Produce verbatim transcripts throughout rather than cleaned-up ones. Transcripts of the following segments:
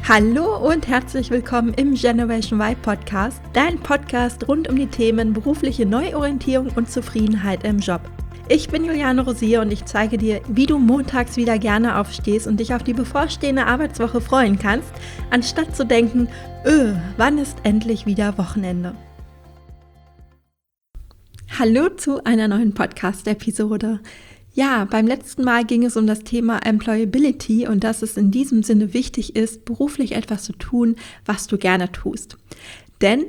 Hallo und herzlich willkommen im Generation Y Podcast, dein Podcast rund um die Themen berufliche Neuorientierung und Zufriedenheit im Job. Ich bin Juliane Rosier und ich zeige dir, wie du montags wieder gerne aufstehst und dich auf die bevorstehende Arbeitswoche freuen kannst, anstatt zu denken, öh, wann ist endlich wieder Wochenende? Hallo zu einer neuen Podcast-Episode. Ja, beim letzten Mal ging es um das Thema Employability und dass es in diesem Sinne wichtig ist, beruflich etwas zu tun, was du gerne tust. Denn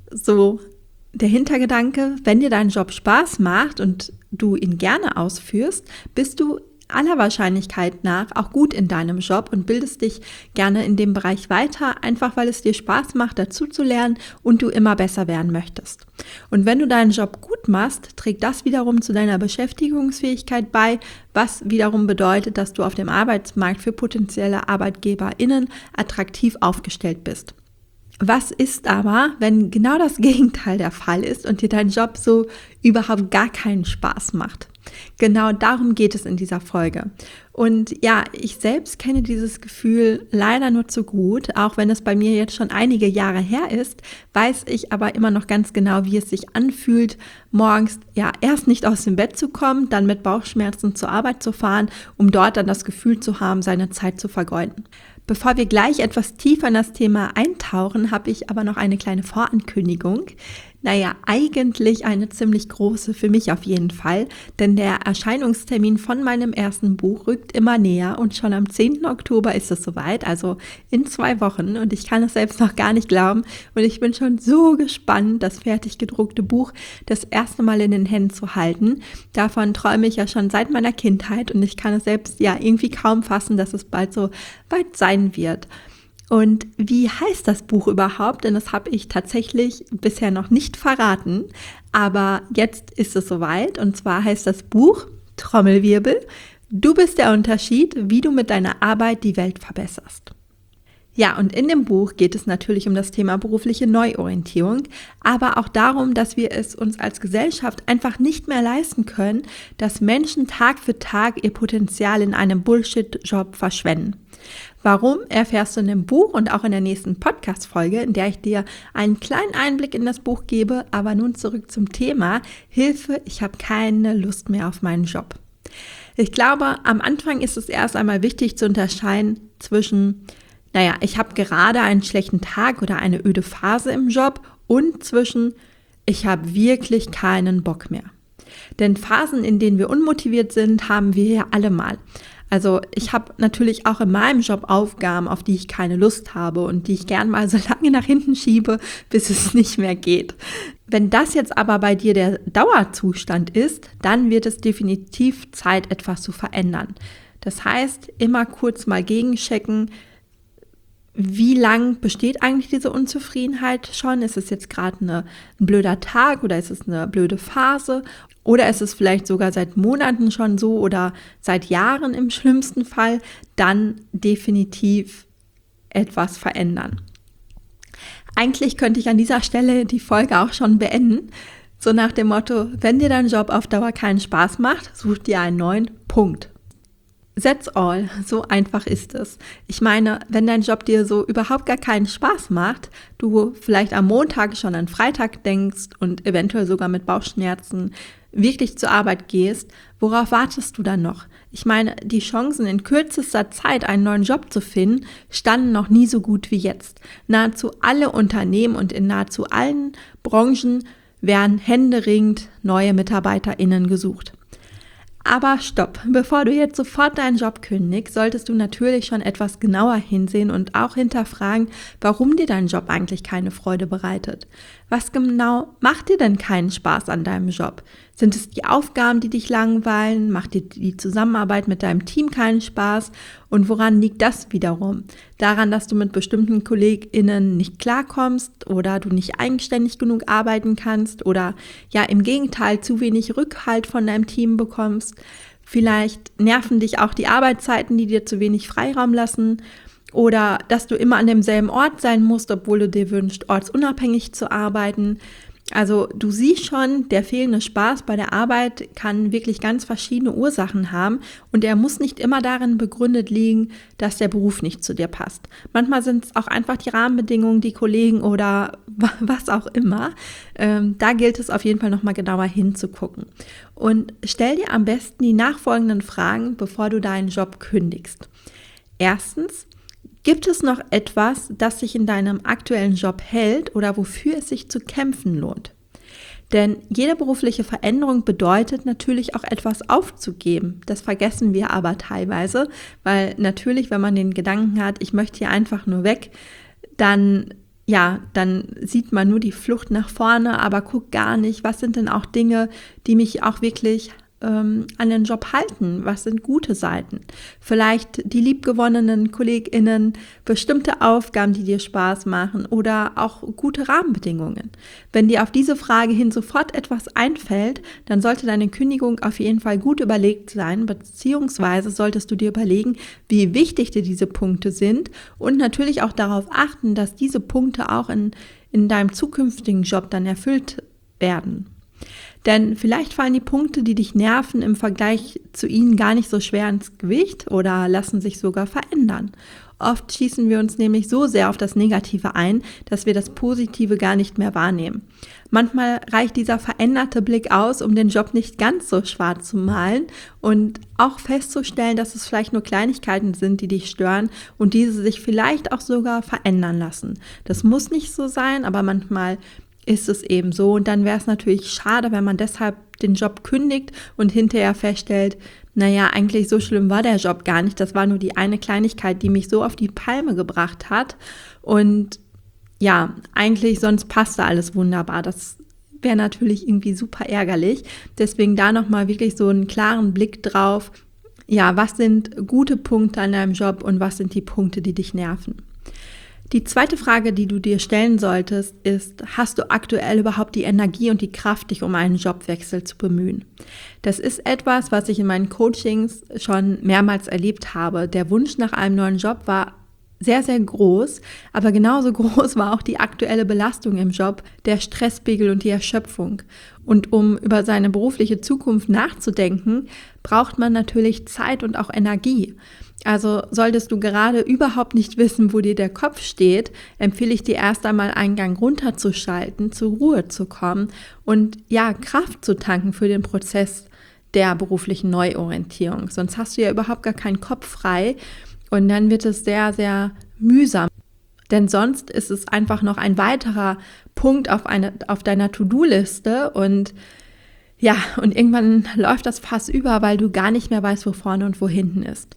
so der Hintergedanke, wenn dir dein Job Spaß macht und du ihn gerne ausführst, bist du aller Wahrscheinlichkeit nach auch gut in deinem Job und bildest dich gerne in dem Bereich weiter, einfach weil es dir Spaß macht, dazu zu lernen und du immer besser werden möchtest. Und wenn du deinen Job gut machst, trägt das wiederum zu deiner Beschäftigungsfähigkeit bei, was wiederum bedeutet, dass du auf dem Arbeitsmarkt für potenzielle ArbeitgeberInnen attraktiv aufgestellt bist. Was ist aber, wenn genau das Gegenteil der Fall ist und dir dein Job so überhaupt gar keinen Spaß macht? Genau darum geht es in dieser Folge. Und ja, ich selbst kenne dieses Gefühl leider nur zu gut, auch wenn es bei mir jetzt schon einige Jahre her ist, weiß ich aber immer noch ganz genau, wie es sich anfühlt, morgens ja erst nicht aus dem Bett zu kommen, dann mit Bauchschmerzen zur Arbeit zu fahren, um dort dann das Gefühl zu haben, seine Zeit zu vergeuden. Bevor wir gleich etwas tiefer in das Thema eintauchen, habe ich aber noch eine kleine Vorankündigung. Naja, eigentlich eine ziemlich große, für mich auf jeden Fall, denn der Erscheinungstermin von meinem ersten Buch rückt immer näher und schon am zehnten Oktober ist es soweit, also in zwei Wochen, und ich kann es selbst noch gar nicht glauben und ich bin schon so gespannt, das fertig gedruckte Buch das erste Mal in den Händen zu halten. Davon träume ich ja schon seit meiner Kindheit und ich kann es selbst ja irgendwie kaum fassen, dass es bald so weit sein wird. Und wie heißt das Buch überhaupt? Denn das habe ich tatsächlich bisher noch nicht verraten, aber jetzt ist es soweit. Und zwar heißt das Buch, Trommelwirbel, Du bist der Unterschied, wie du mit deiner Arbeit die Welt verbesserst. Ja, und in dem Buch geht es natürlich um das Thema berufliche Neuorientierung, aber auch darum, dass wir es uns als Gesellschaft einfach nicht mehr leisten können, dass Menschen Tag für Tag ihr Potenzial in einem Bullshit-Job verschwenden. Warum, erfährst du in dem Buch und auch in der nächsten Podcast-Folge, in der ich dir einen kleinen Einblick in das Buch gebe, aber nun zurück zum Thema Hilfe, ich habe keine Lust mehr auf meinen Job. Ich glaube, am Anfang ist es erst einmal wichtig zu unterscheiden zwischen Naja, ich habe gerade einen schlechten Tag oder eine öde Phase im Job und zwischen, ich habe wirklich keinen Bock mehr. Denn Phasen, in denen wir unmotiviert sind, haben wir ja alle mal. Also ich habe natürlich auch in meinem Job Aufgaben, auf die ich keine Lust habe und die ich gern mal so lange nach hinten schiebe, bis es nicht mehr geht. Wenn das jetzt aber bei dir der Dauerzustand ist, dann wird es definitiv Zeit, etwas zu verändern. Das heißt, immer kurz mal gegenchecken, wie lang besteht eigentlich diese Unzufriedenheit schon? Ist es jetzt gerade eine, ein blöder Tag oder ist es eine blöde Phase? Oder ist es vielleicht sogar seit Monaten schon so oder seit Jahren im schlimmsten Fall? Dann definitiv etwas verändern. Eigentlich könnte ich an dieser Stelle die Folge auch schon beenden. So nach dem Motto, wenn dir dein Job auf Dauer keinen Spaß macht, such dir einen neuen, Punkt. That's all, so einfach ist es. Ich meine, wenn dein Job dir so überhaupt gar keinen Spaß macht, du vielleicht am Montag schon an Freitag denkst und eventuell sogar mit Bauchschmerzen wirklich zur Arbeit gehst, worauf wartest du dann noch? Ich meine, die Chancen in kürzester Zeit einen neuen Job zu finden, standen noch nie so gut wie jetzt. Nahezu alle Unternehmen und in nahezu allen Branchen werden händeringend neue MitarbeiterInnen gesucht. Aber stopp, bevor du jetzt sofort deinen Job kündigst, solltest du natürlich schon etwas genauer hinsehen und auch hinterfragen, warum dir dein Job eigentlich keine Freude bereitet. Was genau macht dir denn keinen Spaß an deinem Job? Sind es die Aufgaben, die dich langweilen? Macht dir die Zusammenarbeit mit deinem Team keinen Spaß? Und woran liegt das wiederum? Daran, dass du mit bestimmten KollegInnen nicht klarkommst oder du nicht eigenständig genug arbeiten kannst oder ja im Gegenteil zu wenig Rückhalt von deinem Team bekommst? Vielleicht nerven dich auch die Arbeitszeiten, die dir zu wenig Freiraum lassen. Oder dass du immer an demselben Ort sein musst, obwohl du dir wünschst, ortsunabhängig zu arbeiten. Also du siehst schon, der fehlende Spaß bei der Arbeit kann wirklich ganz verschiedene Ursachen haben und er muss nicht immer darin begründet liegen, dass der Beruf nicht zu dir passt. Manchmal sind es auch einfach die Rahmenbedingungen, die Kollegen oder was auch immer. Ähm, da gilt es auf jeden Fall nochmal genauer hinzugucken. Und stell dir am besten die nachfolgenden Fragen, bevor du deinen Job kündigst. Erstens, gibt es noch etwas, das sich in deinem aktuellen Job hält oder wofür es sich zu kämpfen lohnt? Denn jede berufliche Veränderung bedeutet natürlich auch etwas aufzugeben. Das vergessen wir aber teilweise, weil natürlich, wenn man den Gedanken hat, ich möchte hier einfach nur weg, dann ja, dann sieht man nur die Flucht nach vorne, aber guckt gar nicht, was sind denn auch Dinge, die mich auch wirklich an den Job halten, was sind gute Seiten. Vielleicht die liebgewonnenen KollegInnen, bestimmte Aufgaben, die dir Spaß machen oder auch gute Rahmenbedingungen. Wenn dir auf diese Frage hin sofort etwas einfällt, dann sollte deine Kündigung auf jeden Fall gut überlegt sein, beziehungsweise solltest du dir überlegen, wie wichtig dir diese Punkte sind und natürlich auch darauf achten, dass diese Punkte auch in, in deinem zukünftigen Job dann erfüllt werden. Denn vielleicht fallen die Punkte, die dich nerven, im Vergleich zu ihnen gar nicht so schwer ins Gewicht oder lassen sich sogar verändern. Oft schießen wir uns nämlich so sehr auf das Negative ein, dass wir das Positive gar nicht mehr wahrnehmen. Manchmal reicht dieser veränderte Blick aus, um den Job nicht ganz so schwarz zu malen und auch festzustellen, dass es vielleicht nur Kleinigkeiten sind, die dich stören und diese sich vielleicht auch sogar verändern lassen. Das muss nicht so sein, aber manchmal ist es eben so. Und dann wäre es natürlich schade, wenn man deshalb den Job kündigt und hinterher feststellt, naja, eigentlich so schlimm war der Job gar nicht. Das war nur die eine Kleinigkeit, die mich so auf die Palme gebracht hat. Und ja, eigentlich sonst passte alles wunderbar. Das wäre natürlich irgendwie super ärgerlich. Deswegen da nochmal wirklich so einen klaren Blick drauf. Ja, was sind gute Punkte an deinem Job und was sind die Punkte, die dich nerven? Die zweite Frage, die du dir stellen solltest, ist, hast du aktuell überhaupt die Energie und die Kraft, dich um einen Jobwechsel zu bemühen? Das ist etwas, was ich in meinen Coachings schon mehrmals erlebt habe. Der Wunsch nach einem neuen Job war sehr, sehr groß, aber genauso groß war auch die aktuelle Belastung im Job, der Stresspegel und die Erschöpfung. Und um über seine berufliche Zukunft nachzudenken, braucht man natürlich Zeit und auch Energie. Also solltest du gerade überhaupt nicht wissen, wo dir der Kopf steht, empfehle ich dir erst einmal einen Gang runterzuschalten, zur Ruhe zu kommen und ja, Kraft zu tanken für den Prozess der beruflichen Neuorientierung. Sonst hast du ja überhaupt gar keinen Kopf frei und dann wird es sehr, sehr mühsam. Denn sonst ist es einfach noch ein weiterer Punkt auf, eine, auf deiner To-Do-Liste und ja, und irgendwann läuft das Fass über, weil du gar nicht mehr weißt, wo vorne und wo hinten ist.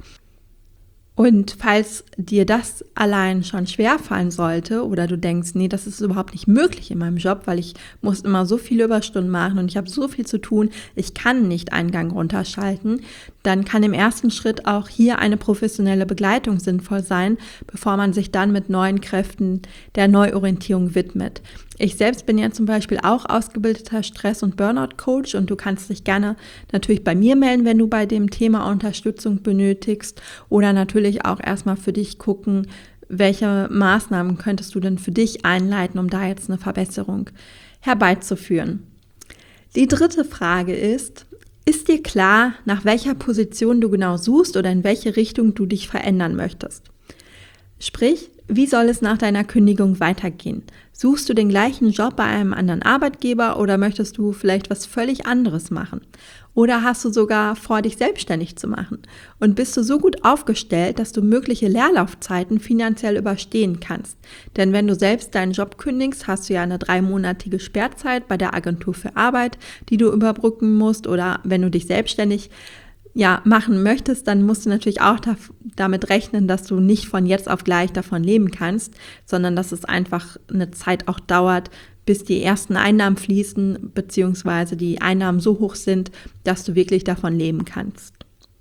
Und falls dir das allein schon schwerfallen sollte oder du denkst, nee, das ist überhaupt nicht möglich in meinem Job, weil ich muss immer so viele Überstunden machen und ich habe so viel zu tun, ich kann nicht einen Gang runterschalten, dann kann im ersten Schritt auch hier eine professionelle Begleitung sinnvoll sein, bevor man sich dann mit neuen Kräften der Neuorientierung widmet. Ich selbst bin ja zum Beispiel auch ausgebildeter Stress- und Burnout-Coach und du kannst dich gerne natürlich bei mir melden, wenn du bei dem Thema Unterstützung benötigst oder natürlich auch erstmal für dich gucken, welche Maßnahmen könntest du denn für dich einleiten, um da jetzt eine Verbesserung herbeizuführen. Die dritte Frage ist, ist dir klar, nach welcher Position du genau suchst oder in welche Richtung du dich verändern möchtest? Sprich, wie soll es nach deiner Kündigung weitergehen? Suchst du den gleichen Job bei einem anderen Arbeitgeber oder möchtest du vielleicht was völlig anderes machen? Oder hast du sogar vor, dich selbstständig zu machen? Und bist du so gut aufgestellt, dass du mögliche Leerlaufzeiten finanziell überstehen kannst? Denn wenn du selbst deinen Job kündigst, hast du ja eine dreimonatige Sperrzeit bei der Agentur für Arbeit, die du überbrücken musst. Oder wenn du dich selbstständig ja, machen möchtest, dann musst du natürlich auch da, damit rechnen, dass du nicht von jetzt auf gleich davon leben kannst, sondern dass es einfach eine Zeit auch dauert, bis die ersten Einnahmen fließen, beziehungsweise die Einnahmen so hoch sind, dass du wirklich davon leben kannst.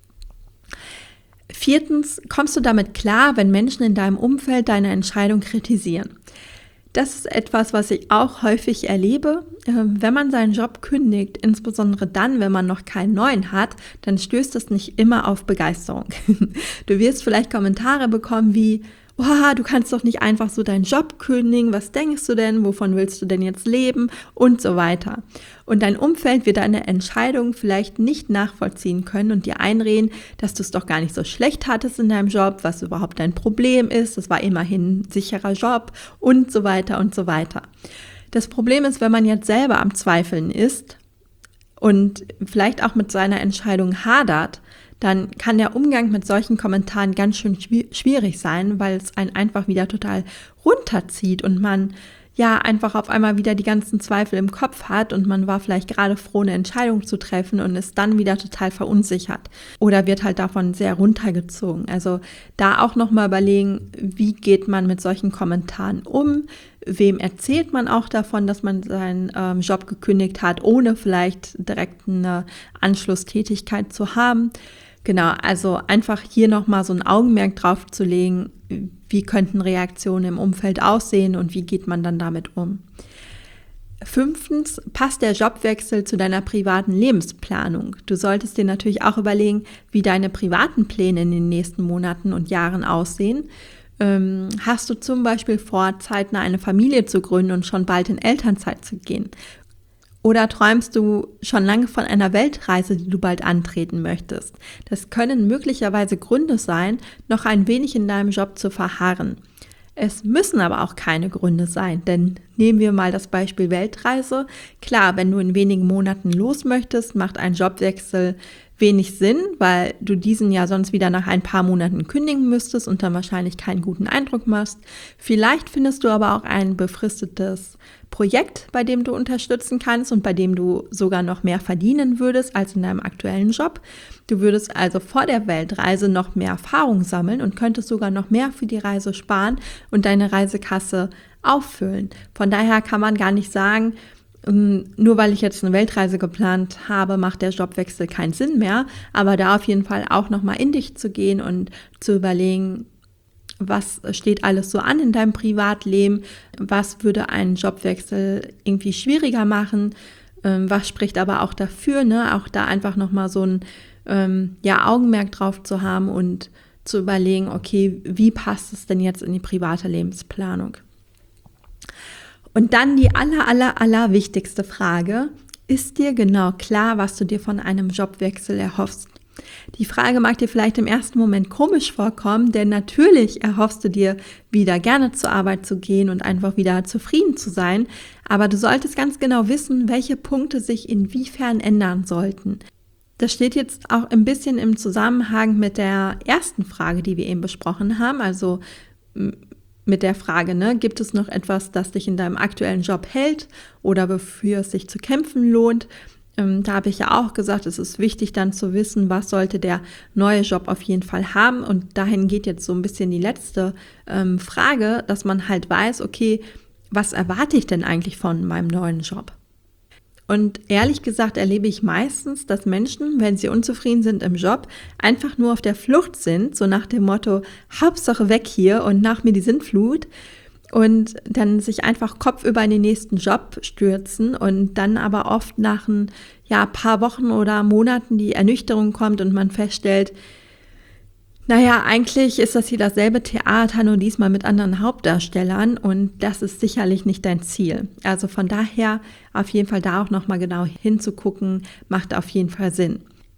Viertens, kommst du damit klar, wenn Menschen in deinem Umfeld deine Entscheidung kritisieren? Das ist etwas, was ich auch häufig erlebe. Wenn man seinen Job kündigt, insbesondere dann, wenn man noch keinen neuen hat, dann stößt das nicht immer auf Begeisterung. Du wirst vielleicht Kommentare bekommen wie, oh, du kannst doch nicht einfach so deinen Job kündigen, was denkst du denn, wovon willst du denn jetzt leben und so weiter. Und dein Umfeld wird deine Entscheidung vielleicht nicht nachvollziehen können und dir einreden, dass du es doch gar nicht so schlecht hattest in deinem Job, was überhaupt dein Problem ist, das war immerhin ein sicherer Job und so weiter und so weiter. Das Problem ist, wenn man jetzt selber am Zweifeln ist und vielleicht auch mit seiner Entscheidung hadert, dann kann der Umgang mit solchen Kommentaren ganz schön schwierig sein, weil es einen einfach wieder total runterzieht und man ja einfach auf einmal wieder die ganzen Zweifel im Kopf hat und man war vielleicht gerade froh, eine Entscheidung zu treffen und ist dann wieder total verunsichert oder wird halt davon sehr runtergezogen. Also da auch nochmal überlegen, wie geht man mit solchen Kommentaren um? Wem erzählt man auch davon, dass man seinen ähm, Job gekündigt hat, ohne vielleicht direkt eine Anschlusstätigkeit zu haben? Genau, also einfach hier nochmal so ein Augenmerk drauf zu legen, wie könnten Reaktionen im Umfeld aussehen und wie geht man dann damit um. Fünftens, passt der Jobwechsel zu deiner privaten Lebensplanung. Du solltest dir natürlich auch überlegen, wie deine privaten Pläne in den nächsten Monaten und Jahren aussehen. Ähm, hast du zum Beispiel vor, zeitnah eine Familie zu gründen und schon bald in Elternzeit zu gehen? Oder träumst du schon lange von einer Weltreise, die du bald antreten möchtest? Das können möglicherweise Gründe sein, noch ein wenig in deinem Job zu verharren. Es müssen aber auch keine Gründe sein, denn nehmen wir mal das Beispiel Weltreise. Klar, wenn du in wenigen Monaten los möchtest, macht ein Jobwechsel wenig Sinn, weil du diesen ja sonst wieder nach ein paar Monaten kündigen müsstest und dann wahrscheinlich keinen guten Eindruck machst. Vielleicht findest du aber auch ein befristetes Projekt, bei dem du unterstützen kannst und bei dem du sogar noch mehr verdienen würdest als in deinem aktuellen Job. Du würdest also vor der Weltreise noch mehr Erfahrung sammeln und könntest sogar noch mehr für die Reise sparen und deine Reisekasse auffüllen. Von daher kann man gar nicht sagen, nur weil ich jetzt eine Weltreise geplant habe, macht der Jobwechsel keinen Sinn mehr, aber da auf jeden Fall auch nochmal in dich zu gehen und zu überlegen, was steht alles so an in deinem Privatleben, was würde einen Jobwechsel irgendwie schwieriger machen, was spricht aber auch dafür, ne? Auch da einfach nochmal so ein ähm, ja, Augenmerk drauf zu haben und zu überlegen, okay, wie passt es denn jetzt in die private Lebensplanung? Und dann die aller, aller, aller wichtigste Frage, ist dir genau klar, was du dir von einem Jobwechsel erhoffst? Die Frage mag dir vielleicht im ersten Moment komisch vorkommen, denn natürlich erhoffst du dir, wieder gerne zur Arbeit zu gehen und einfach wieder zufrieden zu sein, aber du solltest ganz genau wissen, welche Punkte sich inwiefern ändern sollten. Das steht jetzt auch ein bisschen im Zusammenhang mit der ersten Frage, die wir eben besprochen haben, also mit der Frage, ne, gibt es noch etwas, das dich in deinem aktuellen Job hält oder wofür es sich zu kämpfen lohnt? Ähm, da habe ich ja auch gesagt, es ist wichtig dann zu wissen, was sollte der neue Job auf jeden Fall haben. Und dahin geht jetzt so ein bisschen die letzte ähm, Frage, dass man halt weiß, okay, was erwarte ich denn eigentlich von meinem neuen Job? Und ehrlich gesagt erlebe ich meistens, dass Menschen, wenn sie unzufrieden sind im Job, einfach nur auf der Flucht sind, so nach dem Motto, Hauptsache weg hier und nach mir die Sintflut, und dann sich einfach kopfüber in den nächsten Job stürzen und dann aber oft nach ein ja, paar Wochen oder Monaten die Ernüchterung kommt und man feststellt, naja, eigentlich ist das hier dasselbe Theater, nur diesmal mit anderen Hauptdarstellern und das ist sicherlich nicht dein Ziel. Also von daher auf jeden Fall da auch nochmal genau hinzugucken, macht auf jeden Fall Sinn.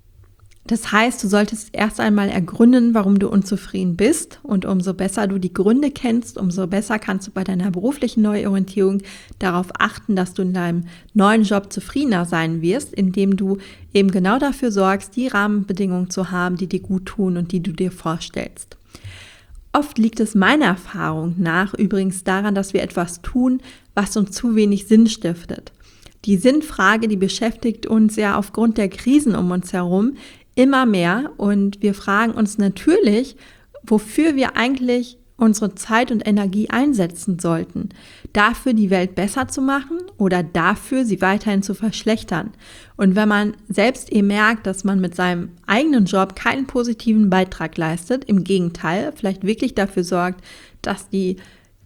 Das heißt, du solltest erst einmal ergründen, warum du unzufrieden bist, und umso besser du die Gründe kennst, umso besser kannst du bei deiner beruflichen Neuorientierung darauf achten, dass du in deinem neuen Job zufriedener sein wirst, indem du eben genau dafür sorgst, die Rahmenbedingungen zu haben, die dir gut tun und die du dir vorstellst. Oft liegt es meiner Erfahrung nach übrigens daran, dass wir etwas tun, was uns zu wenig Sinn stiftet. Die Sinnfrage, die beschäftigt uns ja aufgrund der Krisen um uns herum immer mehr, und wir fragen uns natürlich, wofür wir eigentlich unsere Zeit und Energie einsetzen sollten. Dafür, die Welt besser zu machen oder dafür, sie weiterhin zu verschlechtern. Und wenn man selbst eben merkt, dass man mit seinem eigenen Job keinen positiven Beitrag leistet, im Gegenteil, vielleicht wirklich dafür sorgt, dass die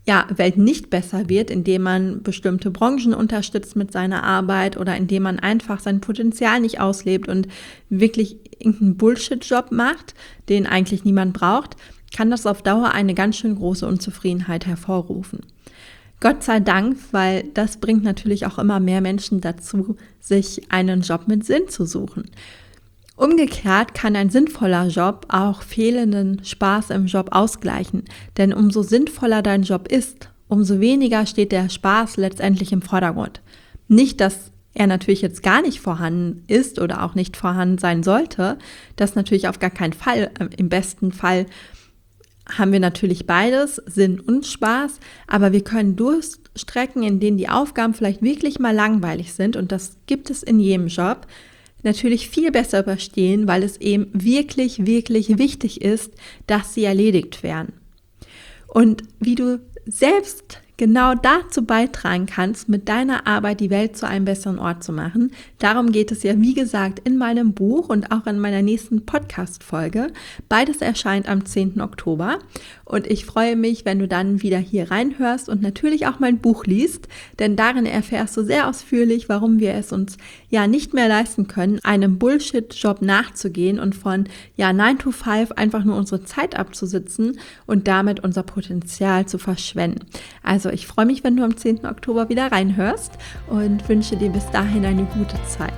ja, Welt nicht besser wird, indem man bestimmte Branchen unterstützt mit seiner Arbeit oder indem man einfach sein Potenzial nicht auslebt und wirklich irgendeinen Bullshit-Job macht, den eigentlich niemand braucht, kann das auf Dauer eine ganz schön große Unzufriedenheit hervorrufen. Gott sei Dank, weil das bringt natürlich auch immer mehr Menschen dazu, sich einen Job mit Sinn zu suchen. Umgekehrt kann ein sinnvoller Job auch fehlenden Spaß im Job ausgleichen, denn umso sinnvoller dein Job ist, umso weniger steht der Spaß letztendlich im Vordergrund. Nicht, dass er natürlich jetzt gar nicht vorhanden ist oder auch nicht vorhanden sein sollte, das natürlich auf gar keinen Fall. Im besten Fall haben wir natürlich beides, Sinn und Spaß, aber wir können Durststrecken, in denen die Aufgaben vielleicht wirklich mal langweilig sind, und das gibt es in jedem Job, natürlich viel besser überstehen, weil es eben wirklich, wirklich wichtig ist, dass sie erledigt werden. Und wie du selbst genau dazu beitragen kannst, mit deiner Arbeit die Welt zu einem besseren Ort zu machen. Darum geht es ja, wie gesagt, in meinem Buch und auch in meiner nächsten Podcast-Folge. Beides erscheint am zehnten Oktober und ich freue mich, wenn du dann wieder hier reinhörst und natürlich auch mein Buch liest, denn darin erfährst du sehr ausführlich, warum wir es uns ja nicht mehr leisten können, einem Bullshit-Job nachzugehen und von ja nine to five einfach nur unsere Zeit abzusitzen und damit unser Potenzial zu verschwenden. Also ich freue mich, wenn du am zehnten Oktober wieder reinhörst und wünsche dir bis dahin eine gute Zeit.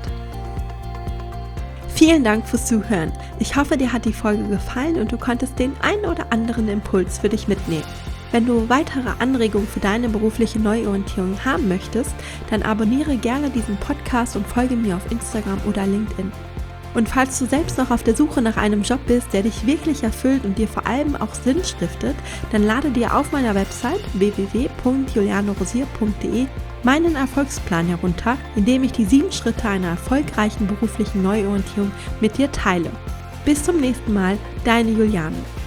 Vielen Dank fürs Zuhören. Ich hoffe, dir hat die Folge gefallen und du konntest den einen oder anderen Impuls für dich mitnehmen. Wenn du weitere Anregungen für deine berufliche Neuorientierung haben möchtest, dann abonniere gerne diesen Podcast und folge mir auf Instagram oder LinkedIn. Und falls du selbst noch auf der Suche nach einem Job bist, der dich wirklich erfüllt und dir vor allem auch Sinn stiftet, dann lade dir auf meiner Website w w w punkt juliane rosier punkt de meinen Erfolgsplan herunter, in dem ich die sieben Schritte einer erfolgreichen beruflichen Neuorientierung mit dir teile. Bis zum nächsten Mal, deine Juliane.